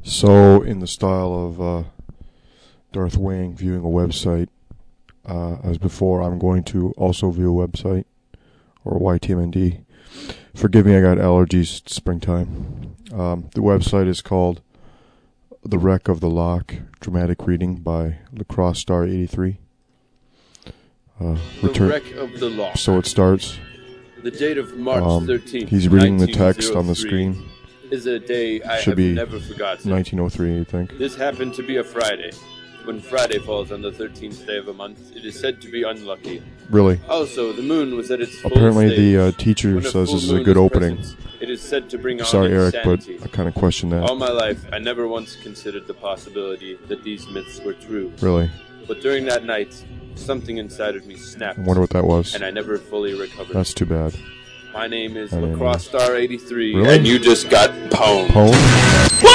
So, in the style of Darth Wang viewing a website, as before, I'm going to also view a website, or YTMND. Forgive me, I got allergies. It's springtime. The website is called The Wreck of the Loch, dramatic reading by Lacrosse Star 83. The Wreck of the Loch. So it starts. The date of March 13th. He's reading the text on the screen. Is a day I Should have be never forgotten. 1903, I think. This happened to be a Friday. When Friday falls on the 13th day of a month, it is said to be unlucky. Really? Also, the moon was at its full Apparently stage. the teacher When says full this is a moon good is opening. present, it is said to bring Sorry, on Eric, but insanity. I kind of question that. All my life, I never once considered the possibility that these myths were true. Really? But during that night, something inside of me snapped. I wonder what that was. And I never fully recovered. That's too bad. My name is I mean, Lacrosse Star 83, really? and you just got pwned. Pwned?